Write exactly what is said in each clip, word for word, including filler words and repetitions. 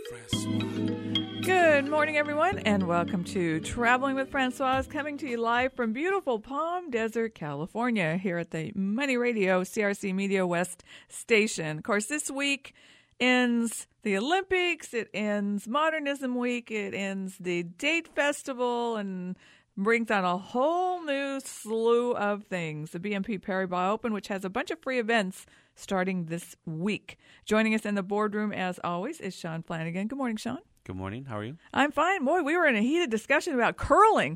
Good morning, everyone, and welcome to Traveling with Francoise, coming to you live from beautiful Palm Desert, California, here at the Money Radio C R C Media West station. Of course, this week ends the Olympics, it ends Modernism Week, it ends the Date Festival, and brings on a whole new slew of things. The B N P Paribas Open, which has a bunch of free events starting this week. Joining us in the boardroom, as always, is Sean Flanagan. Good morning, Sean. Good morning. How are you? I'm fine. Boy, we were in a heated discussion about curling.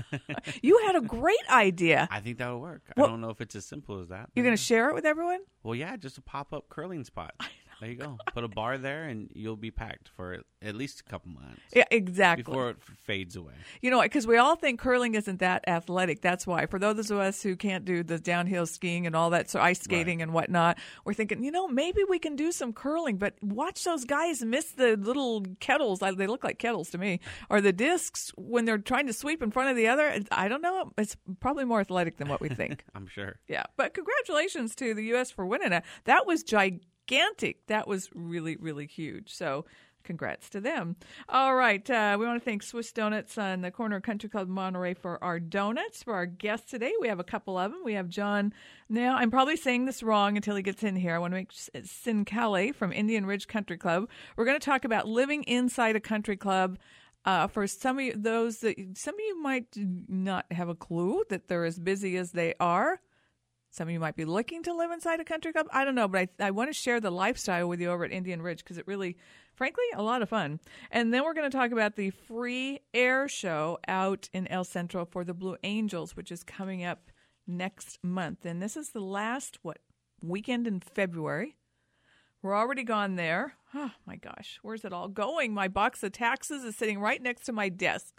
You had a great idea. I think that would work. Well, I don't know if it's as simple as that. You're going to share it with everyone? Well, yeah, just a pop-up curling spot. There you go. Put a bar there, and you'll be packed for at least a couple months. Yeah, exactly. Before it fades away. You know, because we all think curling isn't that athletic. That's why. For those of us who can't do the downhill skiing and all that, so ice skating Right. and whatnot, we're thinking, you know, maybe we can do some curling. But watch those guys miss the little kettles. They look like kettles to me. Or the discs when they're trying to sweep in front of the other. I don't know. It's probably more athletic than what we think. I'm sure. Yeah. But congratulations to the U S for winning it. That was gigantic. Gigantic. That was really, really huge. So congrats to them. All right. Uh, we want to thank Swiss Donuts on the corner of Country Club Monterey for our donuts. For our guests today, we have a couple of them. We have John. Now, I'm probably saying this wrong until he gets in here. I want to make Sincale from Indian Ridge Country Club. We're going to talk about living inside a country club. Uh, for some of you, those that some of you might not have a clue that they're as busy as they are. Some of you might be looking to live inside a country club. I don't know, but I, I want to share the lifestyle with you over at Indian Ridge because it really, frankly, a lot of fun. And then we're going to talk about the free air show out in El Centro for the Blue Angels, which is coming up next month. And this is the last, what, weekend in February. We're already gone there. Oh, my gosh. Where's it all going? My box of taxes is sitting right next to my desk.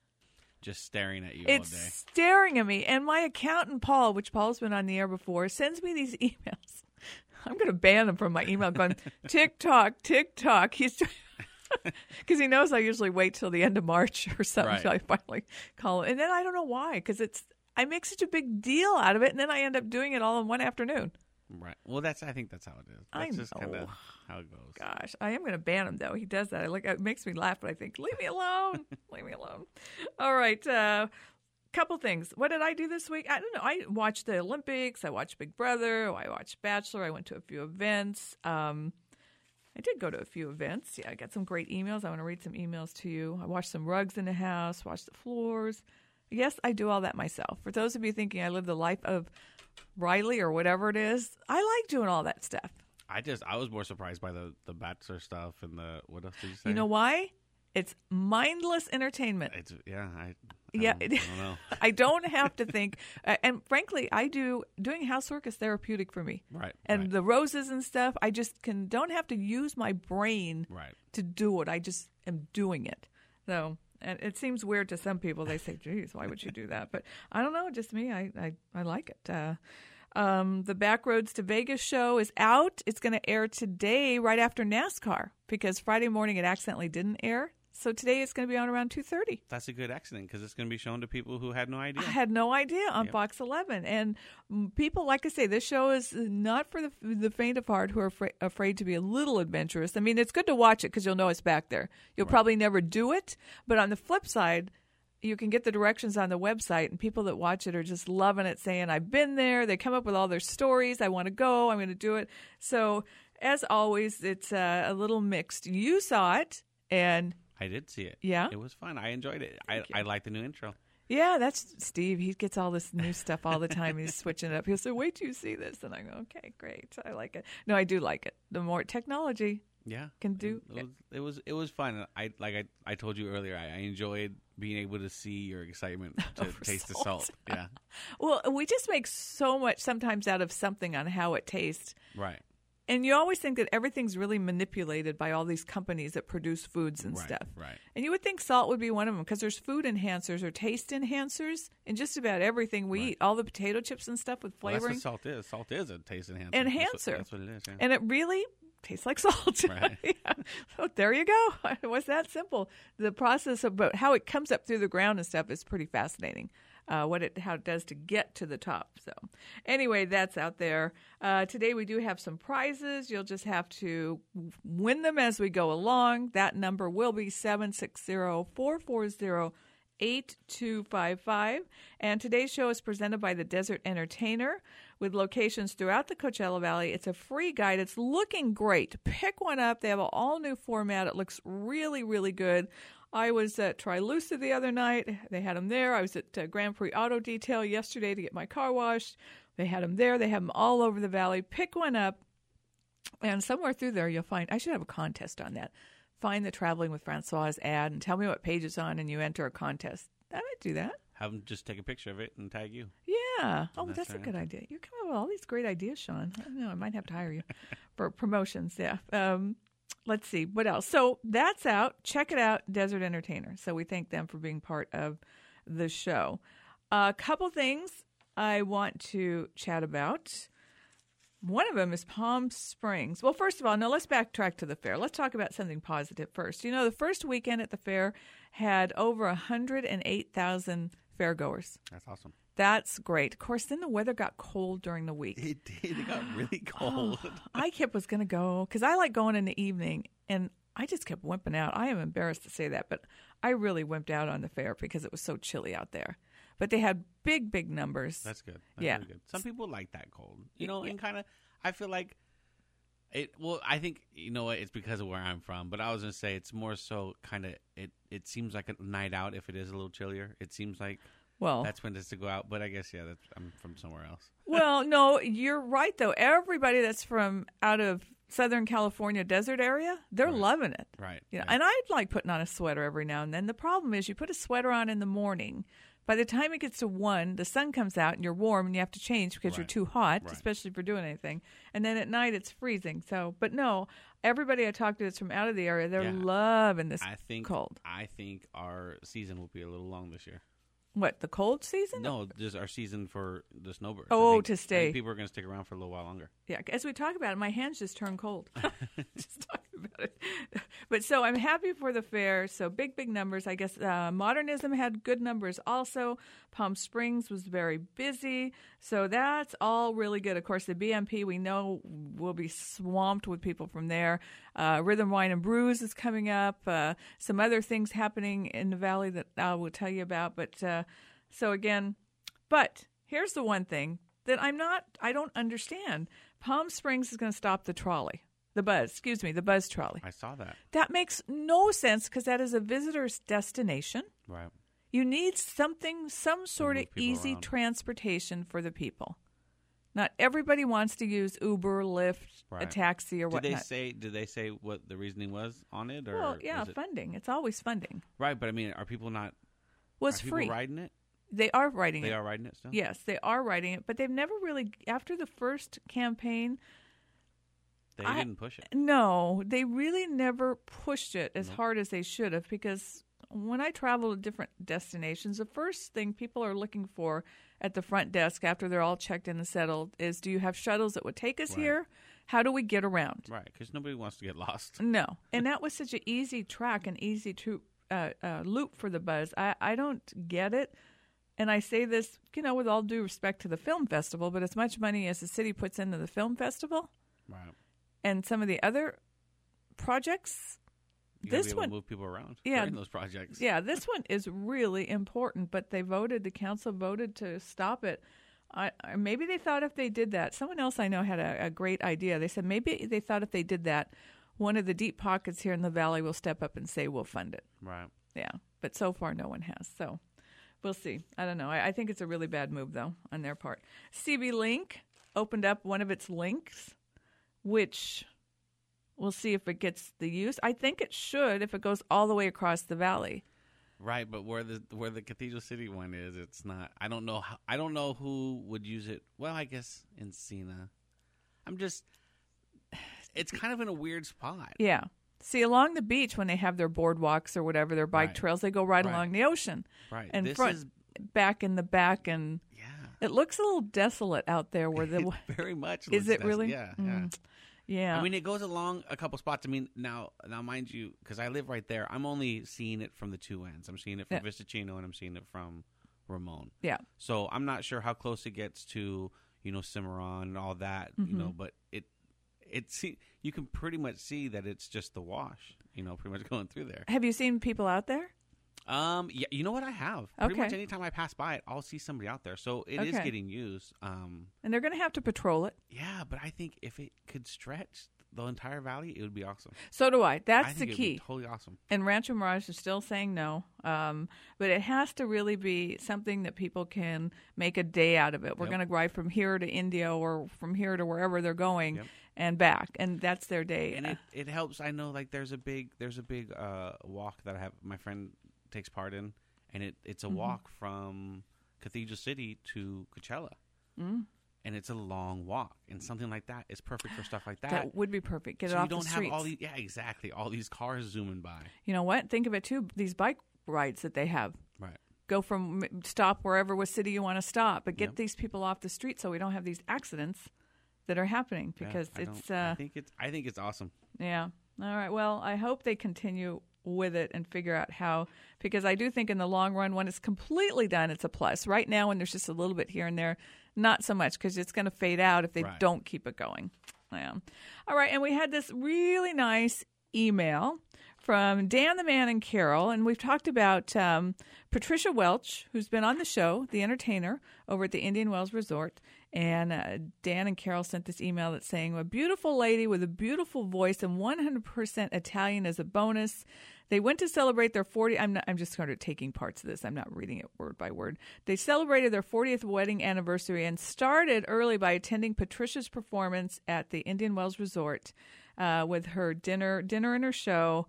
Just staring at you it's all day. It's staring at me. And my accountant, Paul, which Paul's been on the air before, sends me these emails. I'm going to ban him from my email going, tick-tock, tick-tock. He's because he knows I usually wait till the end of March or something Right. until I finally call him. And then I don't know why, because it's I make such a big deal out of it, and then I end up doing it all in one afternoon. Right. Well, that's. I think that's how it is. I That's just know. kind of how it goes. Gosh, I am going to ban him, though. He does that. I like it makes me laugh, but I think, leave me alone. Leave me alone. All right. Uh, couple things. What did I do this week? I don't know. I watched the Olympics. I watched Big Brother. I watched Bachelor. I went to a few events. Um, I did go to a few events. Yeah, I got some great emails. I want to read some emails to you. I washed some rugs in the house, washed the floors. Yes, I do all that myself. For those of you thinking I live the life of Riley or whatever it is, I like doing all that stuff. I just. I was more surprised by the the Bachelor stuff and the what else did you say? You know why? It's mindless entertainment. It's yeah. I. I Yeah, Don't, I don't know. I don't have to think. Uh, and frankly, I do doing housework is therapeutic for me. Right. And right. the roses and stuff, I just can don't have to use my brain Right. to do it. I just am doing it. So, and it seems weird to some people. They say, "Geez, why would you do that?" But I don't know. Just me. I I, I like it. Uh, um, the Backroads to Vegas show is out. It's going to air today, right after NASCAR, because Friday morning it accidentally didn't air. So today it's going to be on around two thirty. That's a good accident because it's going to be shown to people who had no idea. I had no idea on Yep. Fox eleven. And mm, people, like I say, this show is not for the the faint of heart who are afraid, afraid to be a little adventurous. I mean, it's good to watch it because you'll know it's back there. You'll Right. probably never do it. But on the flip side, you can get the directions on the website, and people that watch it are just loving it, saying, I've been there. They come up with all their stories. I want to go. I'm going to do it. So, as always, it's uh, a little mixed. You saw it, and I did see it. Yeah? It was fun. I enjoyed it. I, Thank you. I like the new intro. yeah, that's Steve. He gets all this new stuff all the time. He's switching it up. He'll say, wait till you see this. And I go, okay, great. I like it. No, I do like it. The more technology Yeah. can do. It, it was it was it was fun. I like I, I told you earlier, I, I enjoyed being able to see your excitement to Over taste the salt. salt. Yeah. Well, we just make so much sometimes out of something on how it tastes. Right. And you always think that everything's really manipulated by all these companies that produce foods and Right, stuff. right. And you would think salt would be one of them because there's food enhancers or taste enhancers in just about everything we Right. eat. All the potato chips and stuff with Well, flavoring. that's what salt is. Salt is a taste enhancer. Enhancer. That's what, that's what it is. Yeah. And it really tastes like salt. Right. Yeah. So there you go. It was that simple. The process of but how it comes up through the ground and stuff is pretty fascinating. uh, what it how it does to get to the top. So anyway, that's out there. Uh, today we do have some prizes. You'll just have to win them as we go along. That number will be seven six zero, four four zero, eight two five five. And today's show is presented by the Desert Entertainer with locations throughout the Coachella Valley. It's a free guide. It's looking great. Pick one up. They have an all-new format. It looks really, really good. I was at Trilusa the other night. They had them there. I was at uh, Grand Prix Auto Detail yesterday to get my car washed. They had them there. They have them all over the valley. Pick one up. And somewhere through there you'll find, I should have a contest on that. Find the Traveling with Francois ad and tell me what page it's on and you enter a contest. I might do that. Have them just take a picture of it and tag you. Yeah. Oh, that's that's a right. good idea. You're coming up with all these great ideas, Sean. I don't know. I might have to hire you for promotions. Yeah. Um, let's see. What else? So that's out. Check it out, Desert Entertainer. So we thank them for being part of the show. A couple things I want to chat about. One of them is Palm Springs. Well, first of all, no, let's backtrack to the fair. Let's talk about something positive first. You know, the first weekend at the fair had over one hundred eight thousand fairgoers. That's awesome. That's great. Of course, then the weather got cold during the week. It did. It got really cold. Oh, I kept was going to go because I like going in the evening, and I just kept wimping out. I am embarrassed to say that, but I really wimped out on the fair because it was so chilly out there. But they had big, big numbers. That's good. That's yeah. really good. Some people like that cold. You know, Yeah. and kind of, I feel like it, well, I think, you know what, it's because of where I'm from. But I was going to say it's more so kind of, it, it seems like a night out if it is a little chillier. It seems like Well, that's when it's to go out. But I guess, yeah, that's, I'm from somewhere else. well, no, you're right, though. Everybody that's from out of Southern California desert area, they're Right. loving it. Right. You know, right. and I like putting on a sweater every now and then. The problem is you put a sweater on in the morning. By the time it gets to one, the sun comes out and you're warm and you have to change because you're Right. too hot, Right. especially for doing anything. And then at night it's freezing. So, but no, everybody I talk to that's from out of the area, they're Yeah. loving this I think, cold. I think our season will be a little long this year. What, the cold season? No, just our season for the snowbirds. Oh, I think, to I stay. think people are going to stick around for a little while longer. Yeah, as we talk about it, my hands just turn cold. just talking about it. But so I'm happy for the fair. So big, big numbers. I guess uh, Modernism had good numbers also. Palm Springs was very busy. So that's all really good. Of course, the B M P, we know, will be swamped with people from there. Uh, Rhythm Wine and Brews is coming up. Uh, some other things happening in the valley that I will tell you about. But uh, so again, but here's the one thing that I'm not, I don't understand. Palm Springs is going to stop the trolley, the buzz, excuse me, the buzz trolley. I saw that. That makes no sense because that is a visitor's destination. Right. You need something, some sort of move people easy around. transportation for the people. Not everybody wants to use Uber, Lyft, a Right. taxi, or Did they whatnot. say? Did they say what the reasoning was on it? Or Well, yeah, was it, funding. It's always funding. right. But I mean, are people not? Well, it's are people free. riding it? They are writing They it. are riding it still. Yes, they are writing it, but they've never really, after the first campaign, They I- didn't push it. no, they really never pushed it as Nope. hard as they should have because when I travel to different destinations, the first thing people are looking for at the front desk after they're all checked in and settled is, do you have shuttles that would take us Right. here? How do we get around? Right, because nobody wants to get lost. No. And that was such an easy track, an easy to, uh, uh, loop for the buzz. I, I don't get it. And I say this, you know, with all due respect to the film festival, but as much money as the city puts into the film festival Right. and some of the other projects, You gotta this be able one, to move people around. Yeah. during those projects. yeah, this one is really important, but they voted, the council voted to stop it. I, I- maybe they thought if they did that, someone else I know had a, a great idea. They said maybe they thought if they did that, one of the deep pockets here in the valley will step up and say we'll fund it. Right. Yeah, but so far no one has. So we'll see. I don't know. I, I think it's a really bad move, though, on their part. C B Link opened up one of its links, which we'll see if it gets the use. I think it should if it goes all the way across the valley. Right, but where the where the Cathedral City one is, it's not. I don't know. How, I don't know who would use it. Well, I guess Encina. I'm just. It's kind of in a weird spot. Yeah. See, along the beach, when they have their boardwalks or whatever, their bike Right. trails, they go right, Right. along the ocean. Right. And this front, is back in the back, and yeah. it looks a little desolate out there. Where the It very much. is looks it really? des- Yeah. Yeah. Mm. Yeah. I mean, it goes along a couple spots. I mean, now, now, mind you, because I live right there, I'm only seeing it from the two ends. I'm seeing it from Yeah. Vistachino, and I'm seeing it from Ramon. Yeah. So I'm not sure how close it gets to, you know, Cimarron and all that, Mm-hmm. you know, but it, it see, you can pretty much see that it's just the wash, you know, pretty much going through there. Have you seen people out there? Um, yeah, you know what I have? Pretty Okay. much anytime I pass by it, I'll see somebody out there. So it is Okay. getting used. Um, And they're going to have to patrol it. yeah, but I think if it could stretch the entire valley, it would be awesome. So do I. That's I the think it'd key. be totally awesome. And Rancho Mirage is still saying no. Um, but it has to really be something that people can make a day out of it. We're Yep. going to ride from here to Indio or from here to wherever they're going Yep. and back. And that's their day. And it, it helps. I know, like there's a big there's a big uh, walk that I have my friend takes part in, and it it's a Mm-hmm. walk from Cathedral City to Coachella, Mm. and it's a long walk, and something like that is perfect for stuff like that. That would be perfect. Get so it you off don't the have streets. all these yeah exactly all these cars zooming by. You know what? Think of it too. These bike rides that they have. Right. Go from stop wherever what city you want to stop, but get Yep. these people off the street so we don't have these accidents that are happening Yeah, because I it's don't- uh I think it's I think it's awesome. yeah. All right. Well, I hope they continue with it and figure out how, because I do think in the long run, when it's completely done, it's a plus. Right now, when there's just a little bit here and there, not so much because it's going to fade out if they Right. don't keep it going. Yeah. All right. And we had this really nice email from Dan the Man and Carol, and we've talked about um, Patricia Welch, who's been on the show, the entertainer, over at the Indian Wells Resort. And uh, Dan and Carol sent this email that's saying, a beautiful lady with a beautiful voice and one hundred percent Italian as a bonus. They went to celebrate their fortieth. I'm not, I'm just sort of taking parts of this. I'm not reading it word by word. They celebrated their fortieth wedding anniversary and started early by attending Patricia's performance at the Indian Wells Resort uh, with her dinner, dinner and her show.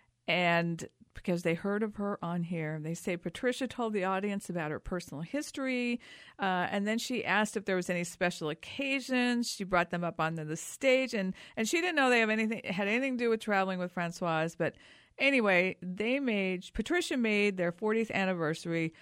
And because they heard of her on here, they say Patricia told the audience about her personal history, uh, and then she asked if there was any special occasions. She brought them up onto the stage, and, and she didn't know they have anything had anything to do with traveling with Francoise. But anyway, they made Patricia made their fortieth anniversary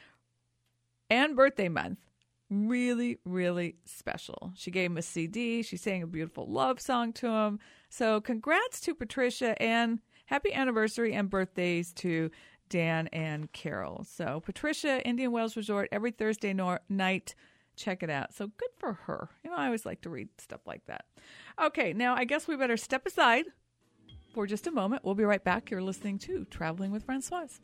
and birthday month really, really special. She gave him a C D. She sang a beautiful love song to him. So congrats to Patricia and happy anniversary and birthdays to Dan and Carol. So Patricia, Indian Wells Resort, every Thursday no- night. Check it out. So good for her. You know, I always like to read stuff like that. Okay, now I guess we better step aside for just a moment. We'll be right back. You're listening to Traveling with Francoise.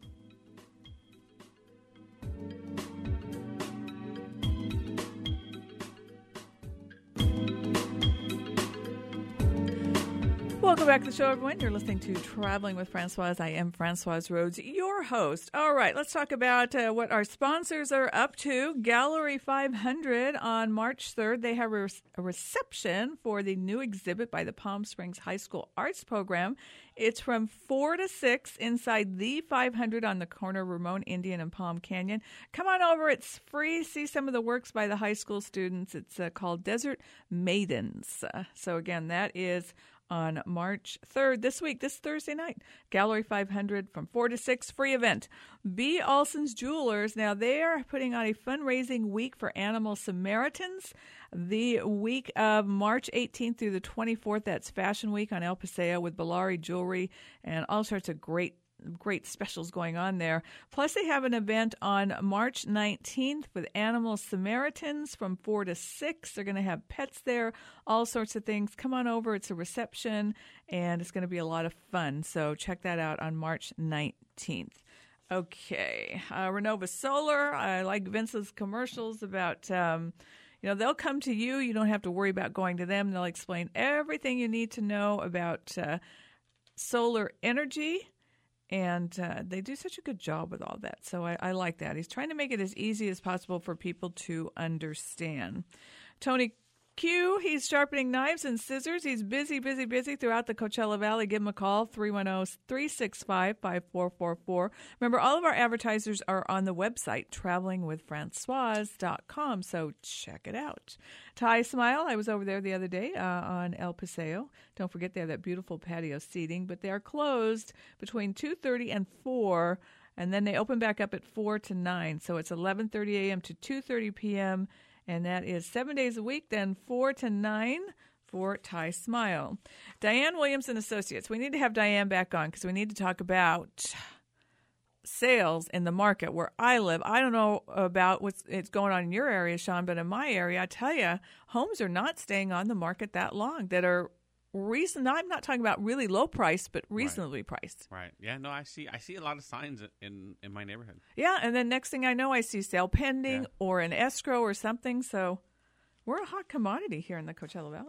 Welcome back to the show, everyone. You're listening to Traveling with Francoise. I am Francoise Rhodes, your host. All right, let's talk about uh, what our sponsors are up to. Gallery five hundred on March third. They have a, re- a reception for the new exhibit by the Palm Springs High School Arts Program. It's from four to six inside the five hundred on the corner of Ramon Indian and Palm Canyon. Come on over. It's free. See some of the works by the high school students. It's uh, called Desert Maidens. Uh, so, again, that is on March third, this week, this Thursday night. Gallery five hundred from four to six, free event. B. Olson's Jewelers, now they are putting on a fundraising week for Animal Samaritans. The week of March eighteenth through the twenty-fourth, that's Fashion Week on El Paseo with Bellari Jewelry and all sorts of great great specials going on there. Plus, they have an event on March nineteenth with Animal Samaritans from four to six. They're going to have pets there, all sorts of things. Come on over. It's a reception, and it's going to be a lot of fun. So check that out on March nineteenth. Okay. Uh, Renova Solar. I like Vince's commercials about, um, you know, they'll come to you. You don't have to worry about going to them. They'll explain everything you need to know about uh, solar energy. And uh, they do such a good job with all that. So I, I like that. He's trying to make it as easy as possible for people to understand. Tony Q, he's sharpening knives and scissors. He's busy, busy, busy throughout the Coachella Valley. Give him a call, three one zero, three six five, five four four four. Remember, all of our advertisers are on the website, traveling with francoise dot com, so check it out. Thai Smile, I was over there the other day uh, on El Paseo. Don't forget they have that beautiful patio seating, but they are closed between two thirty and four, and then they open back up at four to nine. So it's eleven thirty a.m. to two thirty p.m., and that is seven days a week, then four to nine for Thai Smile. Diane Williams and Associates. We need to have Diane back on because we need to talk about sales in the market where I live. I don't know about what's it's going on in your area, Sean, but in my area, I tell you, homes are not staying on the market that long that are reason. I'm not talking about really low price, but reasonably right. priced. Right. Yeah. No, I see. I see a lot of signs in in my neighborhood. Yeah, and then next thing I know, I see sale pending Yeah. or an escrow or something. So we're a hot commodity here in the Coachella Valley.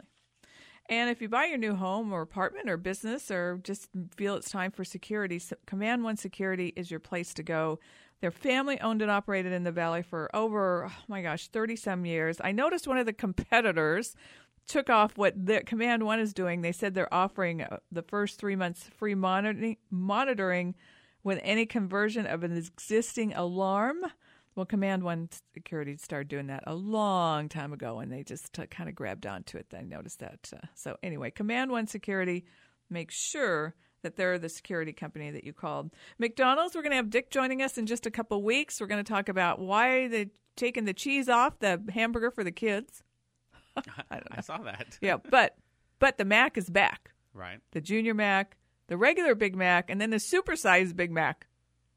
And if you buy your new home or apartment or business or just feel it's time for security, Command One Security is your place to go. They're family owned and operated in the Valley for over, oh my gosh, thirty-some years. I noticed one of the competitors took off what the Command One is doing. They said they're offering uh, the first three months free monitoring, monitoring with any conversion of an existing alarm. Well, Command One Security started doing that a long time ago, and they just uh, kind of grabbed onto it. I noticed that. Uh, so anyway, Command One Security makes sure that they're the security company that you called. McDonald's, we're going to have Dick joining us in just a couple weeks. We're going to talk about why they're taking the cheese off the hamburger for the kids. I don't know. I saw that. Yeah, but but the Mac is back. Right. The Junior Mac, the regular Big Mac, and then the supersized Big Mac.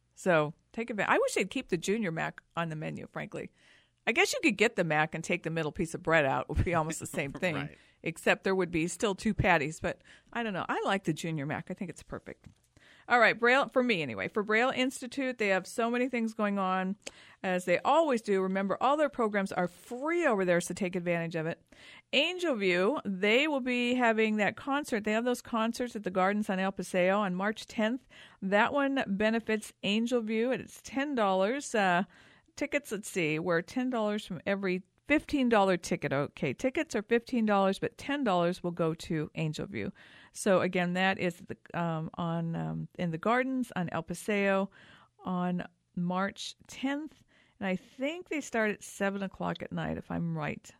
So take advantage. I wish they'd keep the Junior Mac on the menu, frankly. I guess you could get the Mac and take the middle piece of bread out. It would be almost the same thing, Right. except there would be still two patties. But I don't know. I like the Junior Mac. I think it's perfect. All right, Braille, for me anyway, for Braille Institute, they have so many things going on, as they always do. Remember, all their programs are free over there, so take advantage of it. Angel View, they will be having that concert. They have those concerts at the Gardens on El Paseo on March tenth. That one benefits Angel View, and it's ten dollars. Uh, tickets, let's see, we're ten dollars from every fifteen dollars ticket. Okay, tickets are fifteen dollars, but ten dollars will go to Angel View. So again, that is the, um, on um, in the Gardens on El Paseo on March tenth, and I think they start at seven o'clock at night, if I'm right.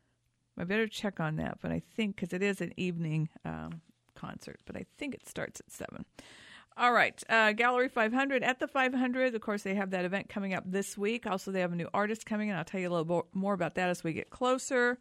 I better check on that, but I think because it is an evening um, concert, but I think it starts at seven. All right, uh, Gallery five hundred. At the five hundred, of course, they have that event coming up this week. Also, they have a new artist coming in. I'll tell you a little bo- more about that as we get closer.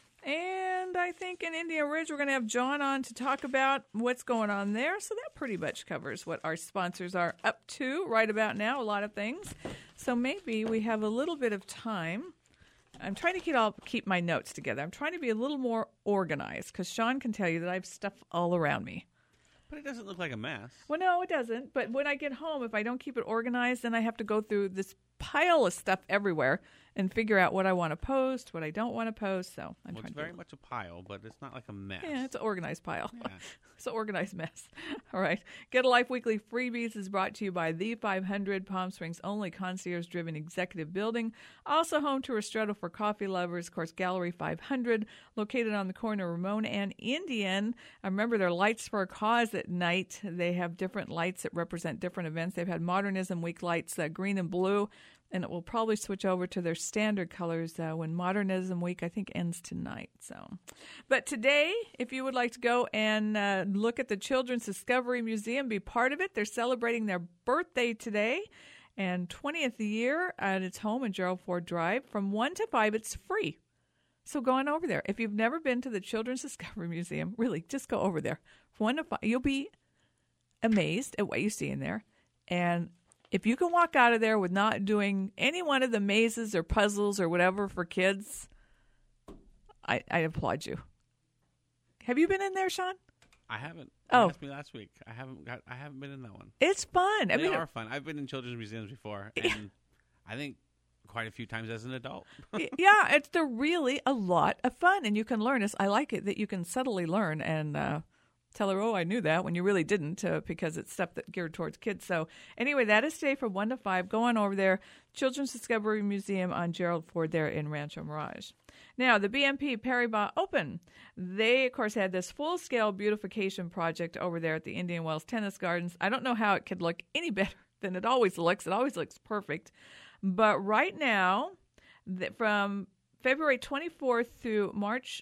And I think in Indian Ridge, we're going to have John on to talk about what's going on there. So that pretty much covers what our sponsors are up to right about now, a lot of things. So maybe we have a little bit of time. I'm trying to keep, all, keep my notes together. I'm trying to be a little more organized because Sean can tell you that I have stuff all around me. But it doesn't look like a mess. Well, no, it doesn't. But when I get home, if I don't keep it organized, then I have to go through this pile of stuff everywhere and figure out what I want to post, what I don't want to post. So I'm well, trying it's to very do much a pile, but it's not like a mess. Yeah, it's an organized pile. Yeah. It's an organized mess. All right. Get a Life Weekly Freebies is brought to you by The five hundred, Palm Springs' only concierge-driven executive building. Also home to Ristretto for coffee lovers. Of course, Gallery five hundred, located on the corner of Ramon and Indian. I remember their Lights for a Cause at night. They have different lights that represent different events. They've had Modernism Week lights, uh, green and blue, and it will probably switch over to their standard colors uh, when Modernism Week, I think, ends tonight. So, but today, if you would like to go and uh, look at the Children's Discovery Museum, be part of it. They're celebrating their birthday today and twentieth year at its home in Gerald Ford Drive. From one to five, it's free. So go on over there. If you've never been to the Children's Discovery Museum, really, just go over there. From one to five, you'll be amazed at what you see in there. And if you can walk out of there with not doing any one of the mazes or puzzles or whatever for kids, I, I applaud you. Have you been in there, Sean? I haven't. Oh. You asked me last week. I haven't got. I haven't been in that one. It's fun. I They mean, are fun. I've been in children's museums before, and I think quite a few times as an adult. yeah, it's they're really a lot of fun, and you can learn. It's, I like it that you can subtly learn and uh, tell her, oh, I knew that, when you really didn't, uh, because it's stuff that geared towards kids. So anyway, that is today from one to five. Go on over there. Children's Discovery Museum on Gerald Ford there in Rancho Mirage. Now, the B M P Paribas Open, they, of course, had this full-scale beautification project over there at the Indian Wells Tennis Gardens. I don't know how it could look any better than it always looks. It always looks perfect. But right now, from February twenty-fourth through March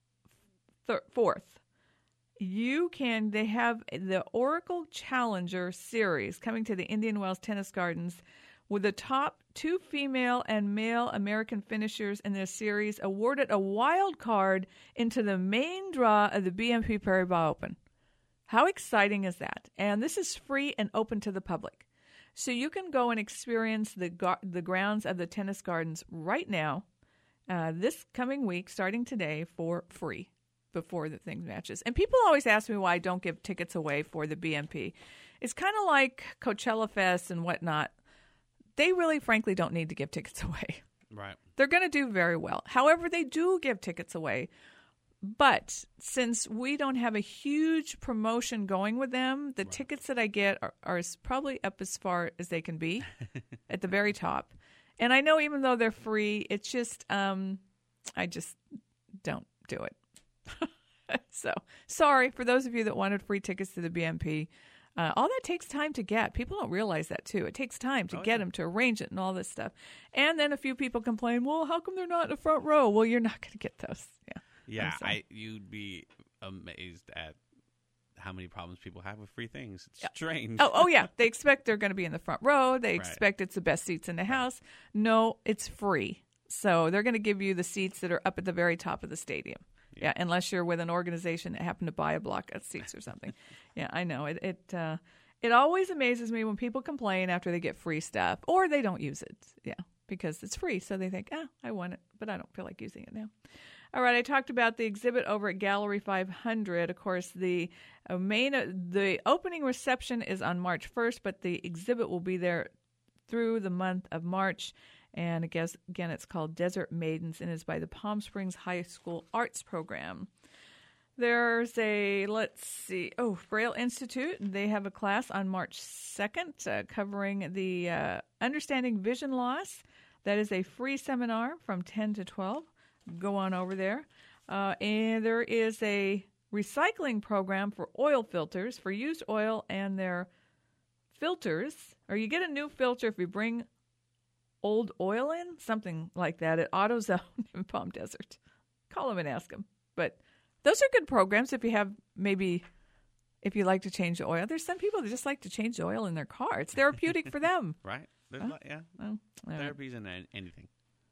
fourth, you can, they have the Oracle Challenger Series coming to the Indian Wells Tennis Gardens, with the top two female and male American finishers in this series awarded a wild card into the main draw of the B M P Paribas Open. How exciting is that? And this is free and open to the public. So you can go and experience the gar- the grounds of the tennis gardens right now, uh, this coming week, starting today, for free before the thing matches. And people always ask me why I don't give tickets away for the B M P. It's kind of like Coachella Fest and whatnot. They really, frankly, don't need to give tickets away. Right. They're going to do very well. However, they do give tickets away. But since we don't have a huge promotion going with them, the right. tickets that I get are, are probably up as far as they can be at the very top. And I know even though they're free, it's just, um, I just don't do it. So, sorry for those of you that wanted free tickets to the B M P. Uh, all that takes time to get. People don't realize that, too. It takes time to oh, get yeah. them, to arrange it and all this stuff. And then a few people complain, well, how come they're not in the front row? Well, you're not going to get those. Yeah. Yeah, I you'd be amazed at how many problems people have with free things. It's yeah. strange. Oh, oh, yeah. They expect they're going to be in the front row. They right. expect it's the best seats in the house. No, it's free. So they're going to give you the seats that are up at the very top of the stadium. Yeah, yeah unless you're with an organization that happened to buy a block of seats or something. Yeah, I know. It it uh, it always amazes me when people complain after they get free stuff or they don't use it. Yeah, because it's free. So they think, ah, I want it, but I don't feel like using it now. All right, I talked about the exhibit over at Gallery five hundred. Of course, the uh, main uh, the opening reception is on March first, but the exhibit will be there through the month of March. And I guess, again, it's called Desert Maidens, and is by the Palm Springs High School Arts Program. There's a, let's see, oh, Braille Institute. They have a class on March second uh, covering the uh, Understanding Vision Loss. That is a free seminar from ten to twelve. Go on over there. Uh, and there is a recycling program for oil filters, for used oil and their filters. Or you get a new filter if you bring old oil in, something like that, at AutoZone in Palm Desert. Call them and ask them. But those are good programs if you have maybe, if you like to change the oil. There's some people that just like to change the oil in their car. It's therapeutic for them. Right. There's huh? lot, yeah. Oh, Therapies in anything.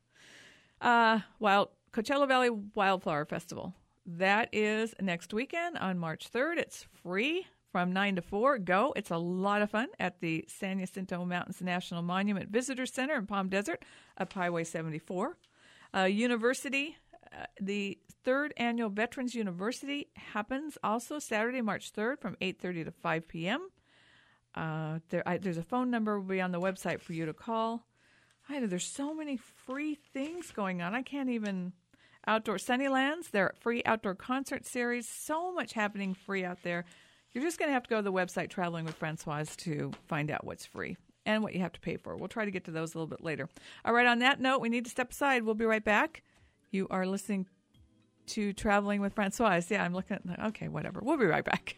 Uh, well, Coachella Valley Wildflower Festival. That is next weekend on March third. It's free from nine to four. Go. It's a lot of fun at the San Jacinto Mountains National Monument Visitor Center in Palm Desert, up Highway seventy-four. Uh, University, uh, the third annual Veterans University happens also Saturday, March third from eight thirty to five p.m. Uh, there, I, there's a phone number will be on the website for you to call. I know there's so many free things going on. I can't even... Outdoor Sunnylands, their free outdoor concert series. So much happening free out there. You're just going to have to go to the website Traveling with Francoise to find out what's free and what you have to pay for. We'll try to get to those a little bit later. All right, on that note, we need to step aside. We'll be right back. You are listening to Traveling with Francoise. Yeah, I'm looking at... Okay, whatever. We'll be right back.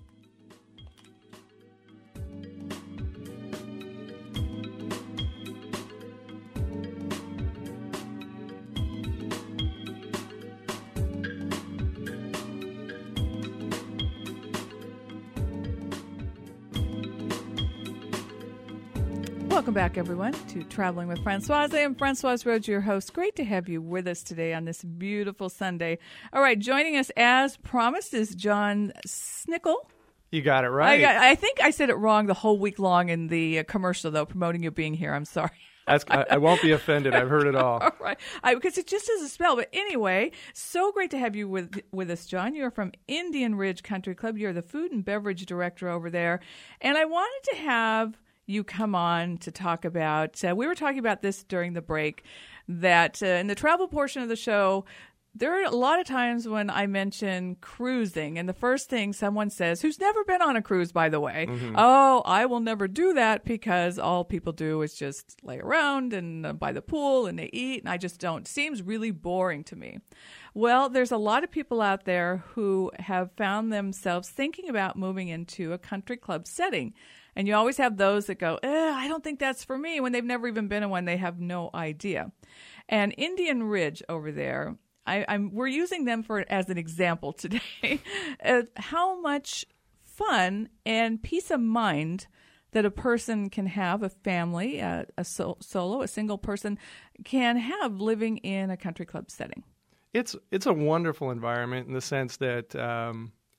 Welcome back, everyone, to Traveling with Francoise. I am Francoise Rhodes, your host. Great to have you with us today on this beautiful Sunday. All right, joining us as promised is John Snickle. You got it right. I, got, I think I said it wrong the whole week long in the uh, commercial, though, promoting you being here. I'm sorry. That's, I, I won't be offended. I've heard it all. All right. I, because it just doesn't spell. But anyway, so great to have you with with us, John. You're from Indian Ridge Country Club. You're the food and beverage director over there. And I wanted to have you come on to talk about, uh, we were talking about this during the break, that uh, in the travel portion of the show, there are a lot of times when I mention cruising, and the first thing someone says, who's never been on a cruise, by the way, mm-hmm. oh, I will never do that because all people do is just lay around and uh, by the pool and they eat, and I just don't. Seems really boring to me. Well, there's a lot of people out there who have found themselves thinking about moving into a country club setting. And you always have those that go, eh, I don't think that's for me. When they've never even been in one, they have no idea. And Indian Ridge over there, I, I'm, we're using them for as an example today, uh, how much fun and peace of mind that a person can have, a family, uh, a so, solo, a single person can have living in a country club setting. It's it's a wonderful environment in the sense that um,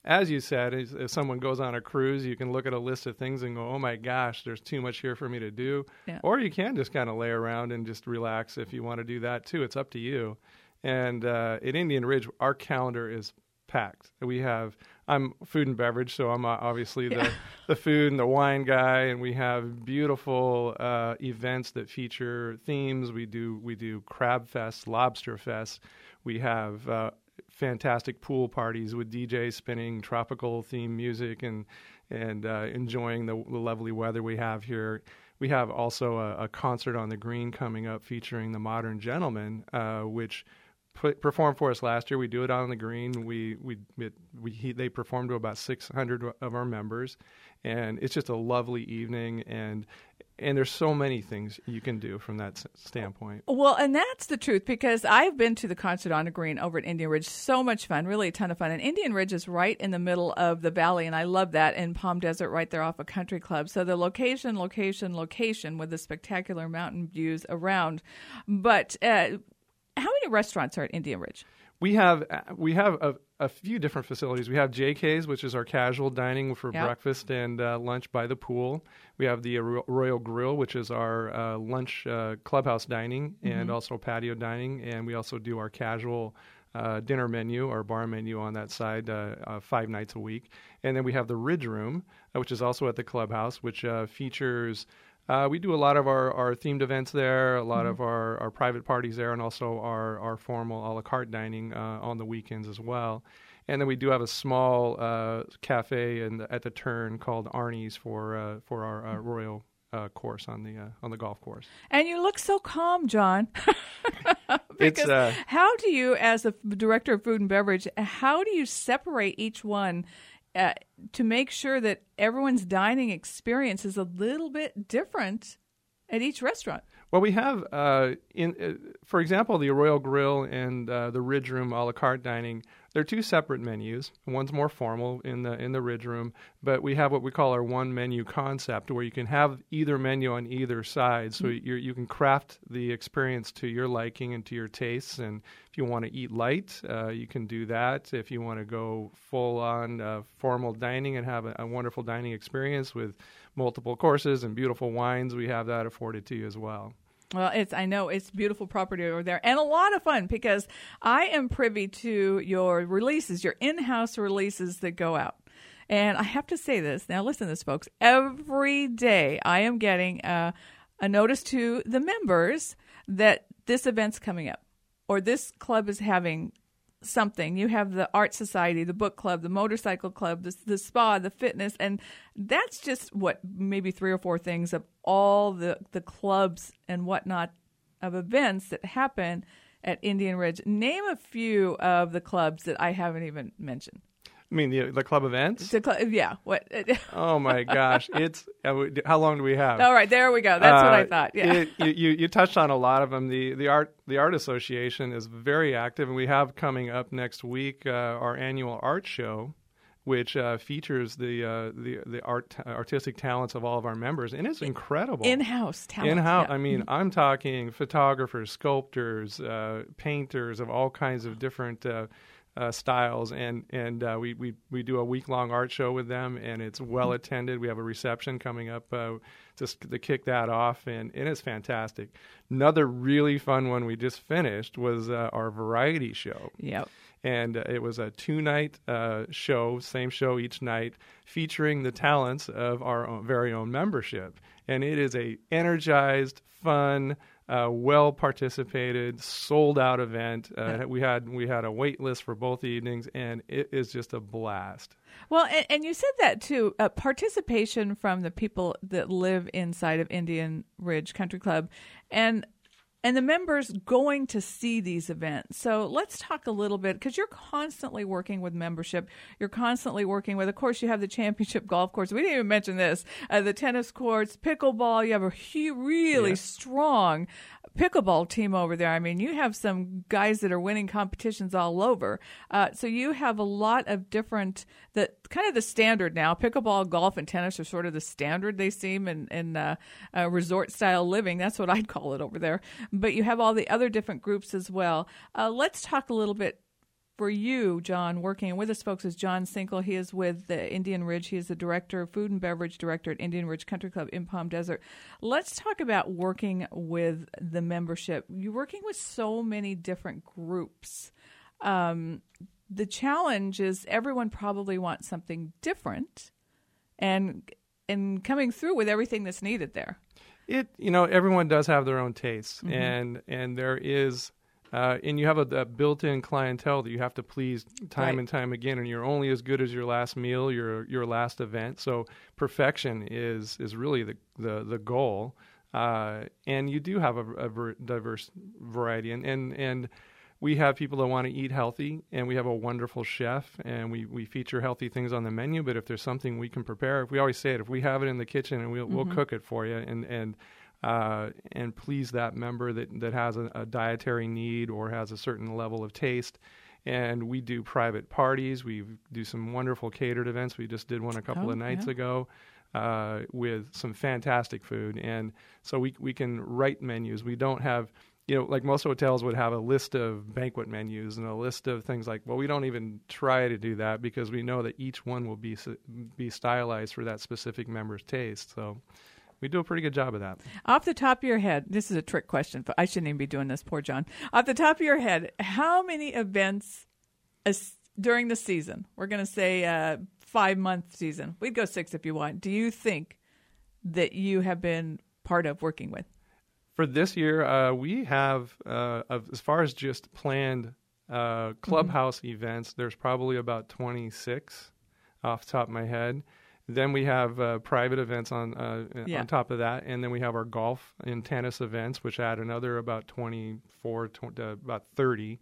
as you said, as, if someone goes on a cruise, you can look at a list of things and go, oh my gosh, there's too much here for me to do. Yeah. Or you can just kind of lay around and just relax if you want to do that too. It's up to you. And uh, at Indian Ridge, our calendar is packed. We have, I'm food and beverage, so I'm uh, obviously the, Yeah. the food and the wine guy, and we have beautiful uh, events that feature themes. We do we do crab fest, lobster fest. We have uh, fantastic pool parties with D Js spinning tropical themed music and and uh, enjoying the, the lovely weather we have here. We have also a, a concert on the green coming up featuring the Modern Gentlemen, uh, which p- performed for us last year. We do it on the green. We we, it, we he, they performed to about six hundred of our members, and it's just a lovely evening. And and there's so many things you can do from that s- standpoint. Well, and that's the truth, because I've been to the concert on the green over at Indian Ridge. So much fun, really a ton of fun. And Indian Ridge is right in the middle of the valley, and I love that, in Palm Desert right there off a country club. So the location, location, location with the spectacular mountain views around. But uh, how many restaurants are at Indian Ridge? We have we have a, a few different facilities. We have J K's, which is our casual dining for Yep. breakfast and uh, lunch by the pool. We have the Ro- Royal Grill, which is our uh, lunch uh, clubhouse dining and also patio dining. And we also do our casual uh, dinner menu or bar menu on that side uh, uh, five nights a week. And then we have the Ridge Room, uh, which is also at the clubhouse, which uh, features... Uh, we do a lot of our, our themed events there, a lot Mm-hmm. of our, our private parties there, and also our, our formal a la carte dining uh, on the weekends as well. And then we do have a small uh, cafe in the, at the turn called Arnie's for uh, for our uh, Royal uh, course on the uh, on the golf course. And you look so calm, John. It's Because uh, how do you, as a f- director of food and beverage, how do you separate each one uh, to make sure that everyone's dining experience is a little bit different at each restaurant? well, we have uh, in uh, for example the Royal Grill and uh, the Ridge Room a la carte dining. They're two separate menus. One's more formal in the in the Ridge Room, but we have what we call our one menu concept, where you can have either menu on either side, so you you can craft the experience to your liking and to your tastes. And if you want to eat light, uh, you can do that. If you want to go full on uh, formal dining and have a, a wonderful dining experience with multiple courses and beautiful wines, we have that afforded to you as well. Well, it's I know it's beautiful property over there, and a lot of fun, because I am privy to your releases, your in-house releases that go out. And I have to say this. Now, listen to this, folks. Every day I am getting a, a notice to the members that this event's coming up, or this club is having something. You have the art society, the book club, the motorcycle club, the, the spa, the fitness, and that's just what, maybe three or four things of all the, the clubs and whatnot of events that happen at Indian Ridge. Name a few of the clubs that I haven't even mentioned. I mean, the the club events. The cl- yeah, what? Oh my gosh, it's uh, we- how long do we have? All right, there we go. That's what I Uh, thought. Yeah. it, you, you you touched on a lot of them. The the art the art association is very active, and we have coming up next week uh, our annual art show, which uh, features the uh, the the art artistic talents of all of our members, and it's incredible. In-house talent. In-house. Yeah. I mean, I'm talking photographers, sculptors, uh, painters of all kinds of different uh, uh, styles, and and uh, we, we we do a week long art show with them, and it's well attended. We have a reception coming up uh, just to kick that off, and, and it's fantastic. Another really fun one we just finished was uh, our variety show. Yep. And uh, it was a two-night uh, show, same show each night, featuring the talents of our own, very own membership. And it is a energized, fun, uh, well-participated, sold-out event. Uh, we had we had a wait list for both evenings, and it is just a blast. Well, and, and you said that too. Uh, participation from the people that live inside of Indian Ridge Country Club, and and the members going to see these events. So let's talk a little bit, because you're constantly working with membership. You're constantly working with, of course, you have the championship golf course. We didn't even mention this. Uh, the tennis courts, pickleball. You have a hu- really Yes. strong pickleball team over there. I mean, you have some guys that are winning competitions all over. Uh, so you have a lot of different, the kind of the standard now. Pickleball, golf, and tennis are sort of the standard, they seem, in, in uh, uh, resort-style living. That's what I'd call it over there. But you have all the other different groups as well. Uh, let's talk a little bit for you, John, working with us folks is John Sinkle. He is with the Indian Ridge. He is the director, food and beverage director at Indian Ridge Country Club in Palm Desert. Let's talk about working with the membership. You're working with so many different groups. Um, the challenge is everyone probably wants something different, and and coming through with everything that's needed there. It you know everyone does have their own tastes, Mm-hmm. and and there is. Uh, and you have a, a built-in clientele that you have to please time Right. and time again, and you're only as good as your last meal, your your last event. So perfection is is really the the, the goal. Uh, and you do have a, a ver- diverse variety, and, and and we have people that want to eat healthy, and we have a wonderful chef, and we, we feature healthy things on the menu. But if there's something we can prepare, if we always say it, if we have it in the kitchen, and we'll Mm-hmm. we'll cook it for you, and and. Uh, and please that member that, that has a, a dietary need or has a certain level of taste. And we do private parties. We do some wonderful catered events. We just did one a couple Oh, of nights yeah. ago uh, with some fantastic food. And so we we can write menus. We don't have, you know, like most hotels would have a list of banquet menus and a list of things like, well, we don't even try to do that because we know that each one will be s- be stylized for that specific member's taste. So we do a pretty good job of that. Off the top of your head, this is a trick question, but I shouldn't even be doing this, poor John. Off the top of your head, how many events as, during the season, we're going to say a five-month season, we'd go six if you want, do you think that you have been part of working with? For this year, uh, we have, uh, of, as far as just planned uh, clubhouse Mm-hmm. events, there's probably about twenty-six off the top of my head. Then we have uh, private events on uh, Yeah. on top of that, and then we have our golf and tennis events, which add another about twenty-four, twenty, uh, about thirty,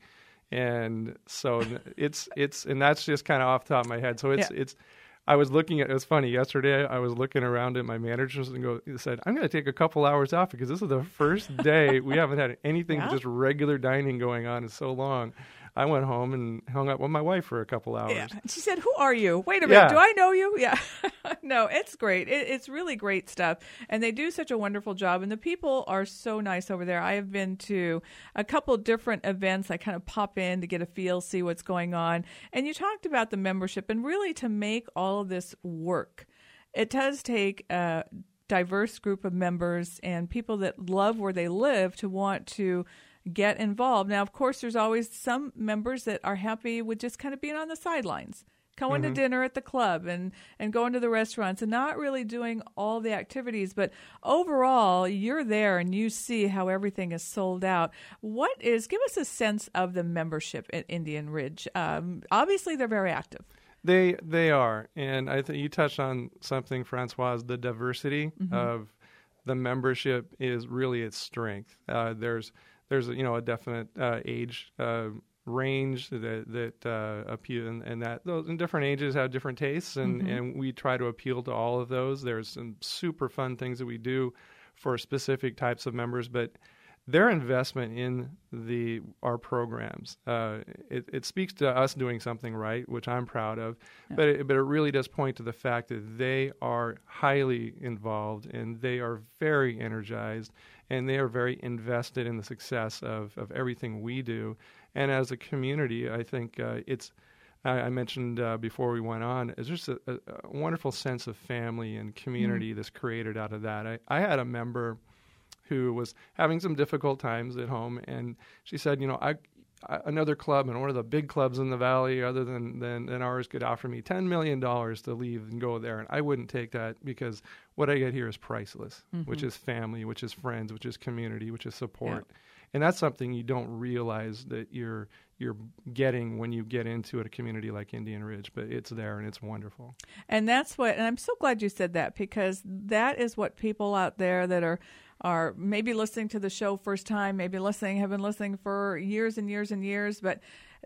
and so it's it's and that's just kind of off the top of my head. So it's Yeah. it's. I was looking at it was funny yesterday. I was looking around at my managers and go said, "I'm going to take a couple hours off because this is the first day we haven't had anything Yeah. but just regular dining going on in so long." I went home and hung out with my wife for a couple hours. Yeah. She said, "Who are you? Wait a minute. Yeah. Do I know you?" Yeah. No, it's great. It, it's really great stuff. And they do such a wonderful job. And the people are so nice over there. I have been to a couple different events. I kind of pop in to get a feel, see what's going on. And you talked about the membership. And really, to make all of this work, it does take a diverse group of members and people that love where they live to want to get involved. Now, of course, there's always some members that are happy with just kind of being on the sidelines, going Mm-hmm. to dinner at the club and, and going to the restaurants and not really doing all the activities. But overall, you're there and you see how everything is sold out. What is, give us a sense of the membership at Indian Ridge. Um, obviously, they're very active. They they are, and I think you touched on something, Francoise. The diversity of the membership is really its strength. Uh, there's there's you know a definite uh, age uh, range that that uh, appeal, and, and that those in different ages have different tastes, and, and we try to appeal to all of those. There's some super fun things that we do for specific types of members, but their investment in the our programs, uh, it, it speaks to us doing something right, which I'm proud of, Yeah. but it, but it really does point to the fact that they are highly involved and they are very energized and they are very invested in the success of, of everything we do. And as a community, I think uh, it's, I, I mentioned uh, before we went on, it's just a, a, a wonderful sense of family and community that's created out of that. I, I had a member who was having some difficult times at home, and she said, you know, I, I another club and one of the big clubs in the valley other than, than, than ours could offer me ten million dollars to leave and go there, and I wouldn't take that because what I get here is priceless, Mm-hmm. which is family, which is friends, which is community, which is support. Yeah. And that's something you don't realize that you're you're getting when you get into a community like Indian Ridge, but it's there and it's wonderful. And that's what, and I'm so glad you said that, because that is what people out there that are are maybe listening to the show first time, maybe listening, have been listening for years and years and years, but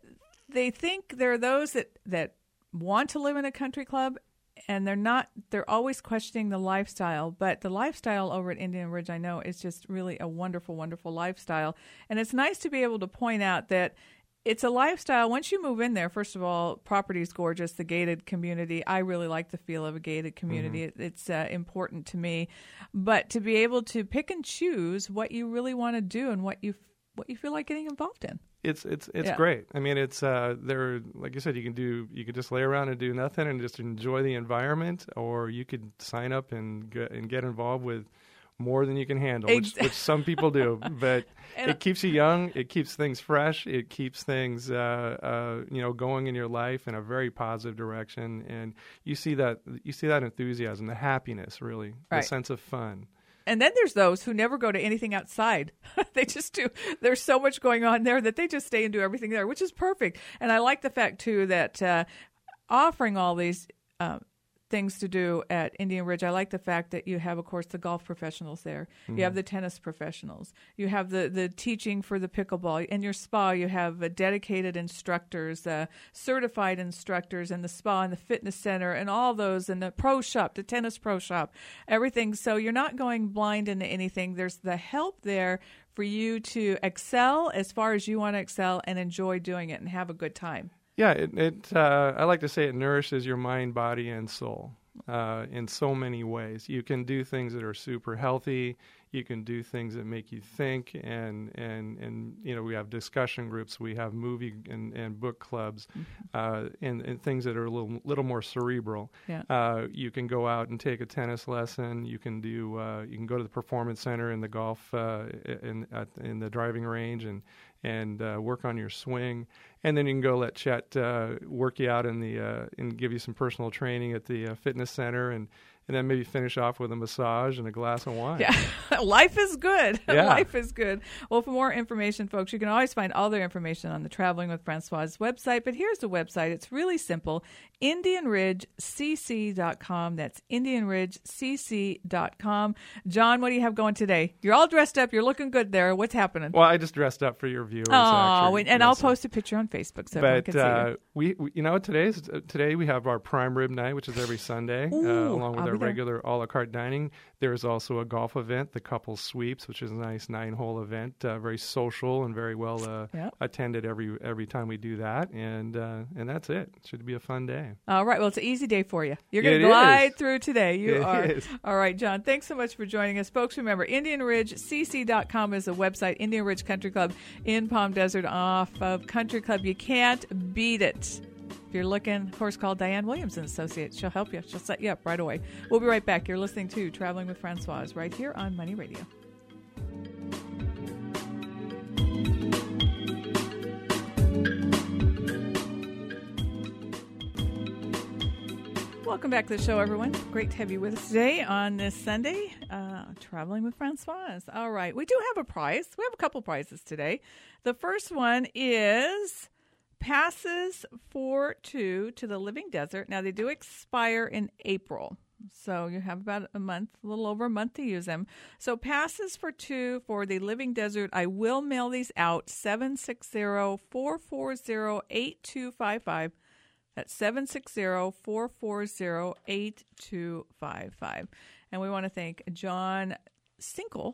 they think there are those that, that want to live in a country club, and they're not, they're always questioning the lifestyle. But the lifestyle over at Indian Ridge, I know, is just really a wonderful, wonderful lifestyle. And it's nice to be able to point out that it's a lifestyle. Once you move in there, first of all, property is gorgeous. The gated community, I really like the feel of a gated community. Mm-hmm. It, it's uh, important to me. But to be able to pick and choose what you really want to do and what you what you feel like getting involved in. It's it's it's Yeah. great. I mean, it's uh, there. Like you said, you can do you could just lay around and do nothing and just enjoy the environment, or you could sign up and get, and get involved with more than you can handle, which, Ex- which some people do. But And- it keeps you young. It keeps things fresh. It keeps things uh, uh, you know going in your life in a very positive direction, and you see that you see that enthusiasm, the happiness, really, Right. the sense of fun. And then there's those who never go to anything outside. They just do. There's so much going on there that they just stay and do everything there, which is perfect. And I like the fact, too, that uh, offering all these uh, things to do at Indian Ridge, I like the fact that you have, of course, the golf professionals there. Mm-hmm. You have the tennis professionals. You have the, the teaching for the pickleball. In your spa, you have uh, dedicated instructors, uh, certified instructors in the spa and the fitness center and all those, and the pro shop, the tennis pro shop, everything. So you're not going blind into anything. There's the help there for you to excel as far as you want to excel and enjoy doing it and have a good time. Yeah, it, it uh, I like to say it nourishes your mind, body, and soul uh, in so many ways. You can do things that are super healthy. You can do things that make you think, and and, and you know we have discussion groups, we have movie and, and book clubs, mm-hmm. uh, and, and things that are a little little more cerebral. Yeah. Uh, you can go out and take a tennis lesson. You can do uh, you can go to the performance center in the golf uh, in at, in the driving range and and uh, work on your swing. And then you can go let Chet uh, work you out in the uh, and give you some personal training at the uh, fitness center, and, and then maybe finish off with a massage and a glass of wine. Yeah, life is good. Yeah. Life is good. Well, for more information, folks, you can always find all their information on the Traveling with Francois website. But here's the website. It's really simple, indian ridge c c dot com. That's indian ridge c c dot com. John, what do you have going today? You're all dressed up. You're looking good there. What's happening? Well, I just dressed up for your viewers. Oh, actually. and I'll Yes. post a picture on Facebook so everyone But can see uh, you. we, we, you know, today's uh, today we have our prime rib night, which is every Sunday, Ooh, uh, along with I'll our be there. regular a la carte dining. There is also a golf event, the Couples Sweeps, which is a nice nine-hole event, uh, very social and very well uh, Yep. attended every every time we do that. And uh, and that's it. Should be a fun day. All right. Well, it's an easy day for you. You're going It to glide is. through today. You It are. is. All right, John. Thanks so much for joining us. Folks, remember, indian ridge c c dot com is a website, Indian Ridge Country Club in Palm Desert off of Country Club. You can't beat it. If you're looking, of course, call Diane Williams and Associates. She'll help you. She'll set you up right away. We'll be right back. You're listening to Traveling with Francois right here on Money Radio. Welcome back to the show, everyone. Great to have you with us today on this Sunday, uh, Traveling with Francois. All right. We do have a prize. We have a couple prizes today. The first one is passes for two to the Living Desert. Now, they do expire in April. So you have about a month, a little over a month to use them. So passes for two for the Living Desert. I will mail these out, seven six zero, four four zero, eight two five five. That's seven six zero, four four zero, eight two five five. And we want to thank John Sinkle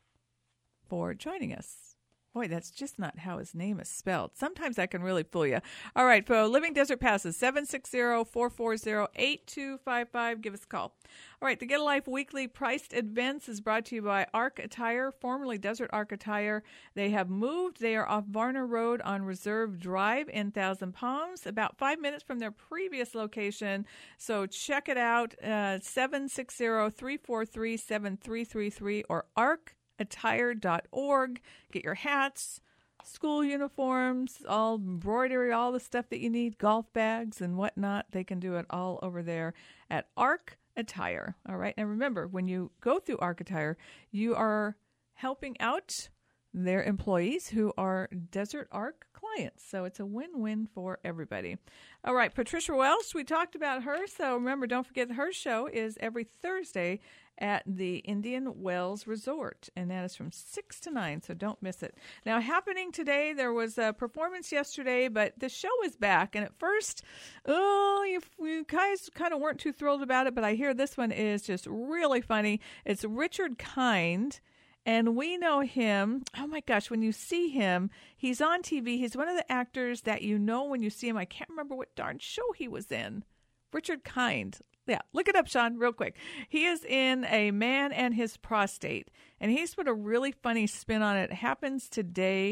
for joining us. Boy, that's just not how his name is spelled. Sometimes I can really fool you. All right, for Living Desert Passes, seven six zero, four four zero, eight two five five. Give us a call. All right, the Get a Life Weekly Priced Events is brought to you by Arc Attire, formerly Desert Arc Attire. They have moved. They are off Varner Road on Reserve Drive in Thousand Palms, about five minutes from their previous location. So check it out, uh, seven six zero, three four three, seven three three three or arc attire dot org. Get your hats, school uniforms, all embroidery, all the stuff that you need, golf bags and whatnot. They can do it all over there at Arc Attire. All right. And remember, when you go through Arc Attire, you are helping out their employees who are Desert Arc clients. So it's a win-win for everybody. All right. Patricia Welsh, we talked about her. So remember, don't forget her show is every Thursday at the Indian Wells Resort, and that is from six to nine, so don't miss it. Now, happening today, there was a performance yesterday, but the show is back, and at first, oh, you, you guys kind of weren't too thrilled about it, but I hear this one is just really funny. It's Richard Kind, and we know him. Oh, my gosh, when you see him, he's on T V. He's one of the actors that you know when you see him. I can't remember what darn show he was in. Richard Kind. Yeah, look it up, Sean, real quick. He is in A Man and His Prostate, and he's put a really funny spin on it. It happens today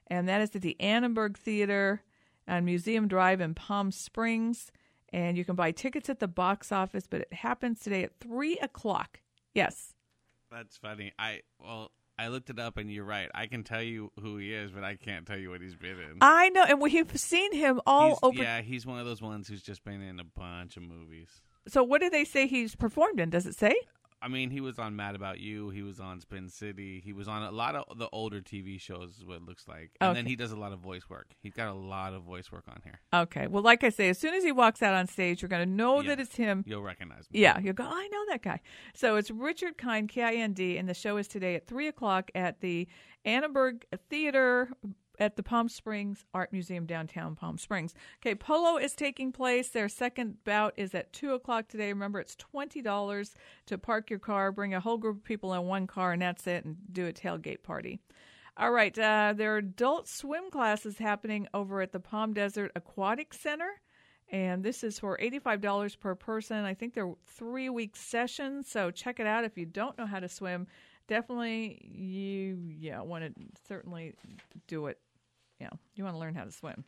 and that is at the Annenberg Theater on Museum Drive in Palm Springs. And you can buy tickets at the box office, but it happens today at three o'clock. Yes. That's funny. I well, I looked it up, and you're right. I can tell you who he is, but I can't tell you what he's been in. I know, and we've seen him all He's- over. Yeah, he's one of those ones who's just been in a bunch of movies. So what do they say he's performed in? Does it say? I mean, he was on Mad About You. He was on Spin City. He was on a lot of the older T V shows, is what it looks like. And then Okay. he does a lot of voice work. He's got a lot of voice work on here. Okay. Well, like I say, as soon as he walks out on stage, you're going to know Yeah. that it's him. You'll recognize me. Yeah, you'll go, oh, I know that guy. So it's Richard Kind, K I N D, and the show is today at three o'clock at the Annenberg Theater at the Palm Springs Art Museum downtown Palm Springs. Okay, Polo is taking place. Their second bout is at two o'clock today. Remember, it's twenty dollars to park your car, bring a whole group of people in one car, and that's it, and do a tailgate party. All right, uh, there are adult swim classes happening over at the Palm Desert Aquatic Center. And this is for eighty-five dollars per person. I think they're three-week sessions, so check it out. If you don't know how to swim, definitely you yeah want to certainly do it. Yeah, you want to learn how to swim.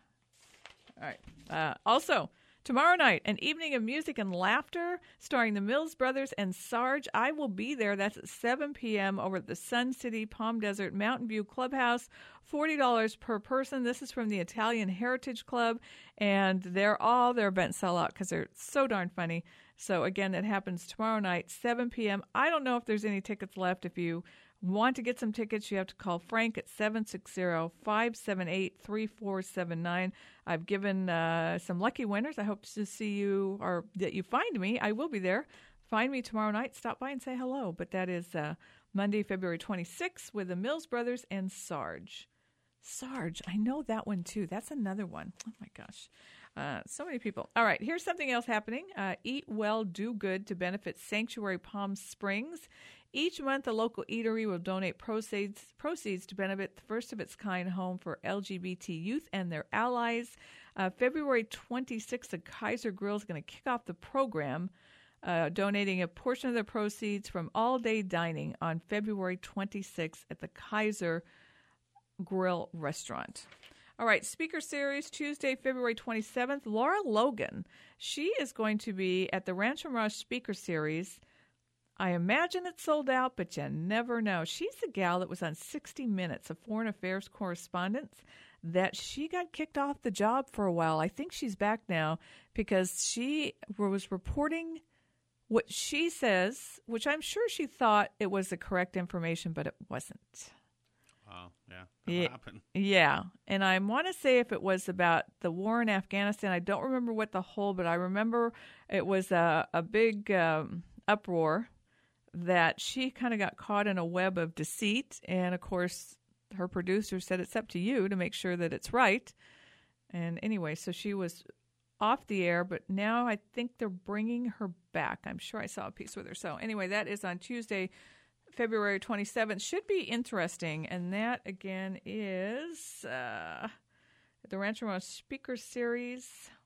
All right. Uh, also, tomorrow night, an evening of music and laughter starring the Mills Brothers and Sarge. I will be there. That's at seven p.m. over at the Sun City Palm Desert Mountain View Clubhouse. forty dollars per person. This is from the Italian Heritage Club, and they're all their events sell out because they're so darn funny. So, again, that happens tomorrow night, seven p.m. I don't know if there's any tickets left. If you want to get some tickets, you have to call Frank at seven six zero, five seven eight, three four seven nine. I've given uh, some lucky winners. I hope to see you or that you find me. I will be there. Find me tomorrow night. Stop by and say hello. But that is uh, Monday, February twenty-sixth with the Mills Brothers and Sarge. Sarge, I know that one too. That's another one. Oh my gosh. Uh, so many people. All right, here's something else happening. Uh, Eat Well, Do Good to benefit Sanctuary Palm Springs. Each month, a local eatery will donate proceeds proceeds to benefit the first-of-its-kind home for L G B T youth and their allies. Uh, February twenty-sixth, the Kaiser Grill is going to kick off the program, uh, donating a portion of the proceeds from all-day dining on February twenty-sixth at the Kaiser Grill restaurant. All right, speaker series, Tuesday, February twenty-seventh. Laura Logan, she is going to be at the Rancho Mirage speaker series. I imagine it's sold out, but you never know. She's the gal that was on sixty minutes, a foreign affairs correspondent, that she got kicked off the job for a while. I think she's back now because she was reporting what she says, which I'm sure she thought it was the correct information, but it wasn't. Oh, yeah. That Yeah. happened. Yeah, and I want to say if it was about the war in Afghanistan, I don't remember what the whole, but I remember it was a, a big um, uproar that she kind of got caught in a web of deceit, and of course her producer said it's up to you to make sure that it's right. And anyway, so she was off the air, but now I think they're bringing her back. I'm sure I saw a piece with her. So anyway, that is on Tuesday, February twenty-seventh. Should be interesting. And that, again, is uh, the Rancho Mirage Speaker Series.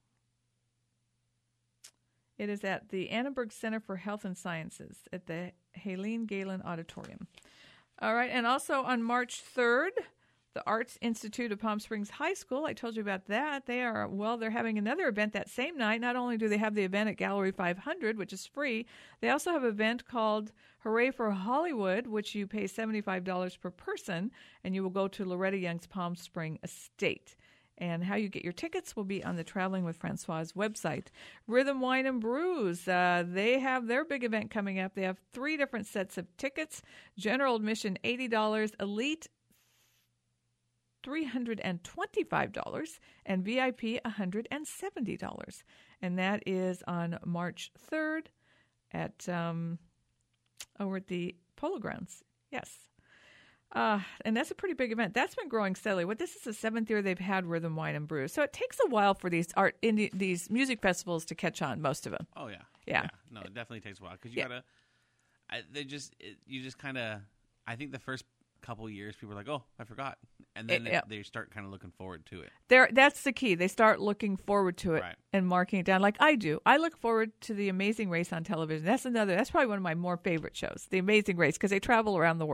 It is at the Annenberg Center for Health and Sciences at the Helene Galen Auditorium. All right, and also on March third, the Arts Institute of Palm Springs High School, I told you about that. They are, well, they're having another event that same night. Not only do they have the event at Gallery five hundred, which is free, they also have an event called Hooray for Hollywood, which you pay seventy-five dollars per person, and you will go to Loretta Young's Palm Spring Estate. And how you get your tickets will be on the Traveling with Francois website. Rhythm Wine and Brews, uh, they have their big event coming up. They have three different sets of tickets. General admission, eighty dollars. Elite, three hundred twenty-five dollars. And V I P, one hundred seventy dollars. And that is on March third at um, over at the Polo Grounds. Yes. Uh, and that's a pretty big event. That's been growing steadily. What this is the seventh year they've had Rhythm Wine and Brew. So it takes a while for these art indie, these music festivals to catch on. Most of them. Oh yeah, Yeah. No, it definitely takes a while because you Yeah. gotta. I, they just it, you just kind of. I think the first couple years people are like, oh, I forgot, and then It- yeah. they, they start kind of looking forward to it. There, that's the key. They start looking forward to it Right. and marking it down, like I do. I look forward to The Amazing Race on television. That's another. That's probably one of my more favorite shows, The Amazing Race, because they travel around the world.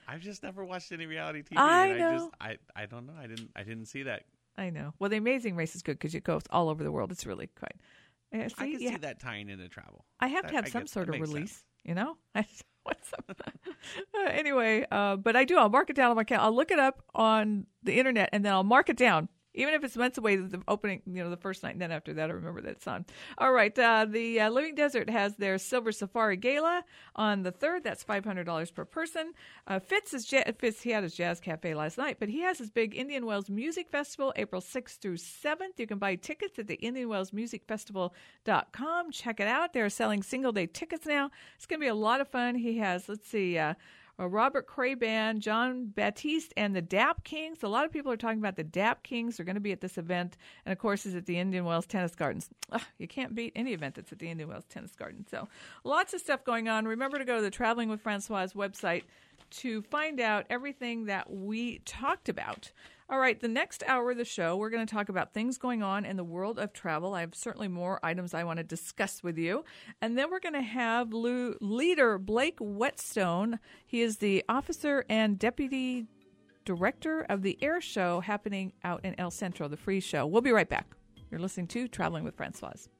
I've just never watched any reality T V. I and know. I just, I, I don't know. I didn't, I didn't see that. I know. Well, The Amazing Race is good because it goes all over the world. It's really quite. Uh, see, I can yeah. see that tying into travel. I have to That- have I some get- sort that of makes release, sense. you know? What's up? uh, anyway, uh, but I do. I'll mark it down on my calendar. I'll look it up on the internet, and then I'll mark it down. Even if it's months away, the opening, you know, the first night, and then after that, I remember that it's on. All right, uh, the uh, Living Desert has their Silver Safari Gala on the third. That's five hundred dollars per person. Uh, Fitz is ja- Fitz. He had his Jazz Cafe last night, but he has his big Indian Wells Music Festival, April sixth through seventh. You can buy tickets at the Indian Wells Music Festival dot com. Check it out. They're selling single day tickets now. It's going to be a lot of fun. He has, let's see. Uh, Uh, Robert Cray Band, John Baptiste, and the Dap Kings. A lot of people are talking about the Dap Kings. They're going to be at this event, and of course, is at the Indian Wells Tennis Gardens. Ugh, you can't beat any event that's at the Indian Wells Tennis Garden. So, lots of stuff going on. Remember to go to the Traveling with Francois website to find out everything that we talked about. All right, the next hour of the show, we're going to talk about things going on in the world of travel. I have certainly more items I want to discuss with you. And then we're going to have Lou, leader Blake Whetstone. He is the officer and deputy director of the air show happening out in El Centro, the free show. We'll be right back. You're listening to Traveling with Francois.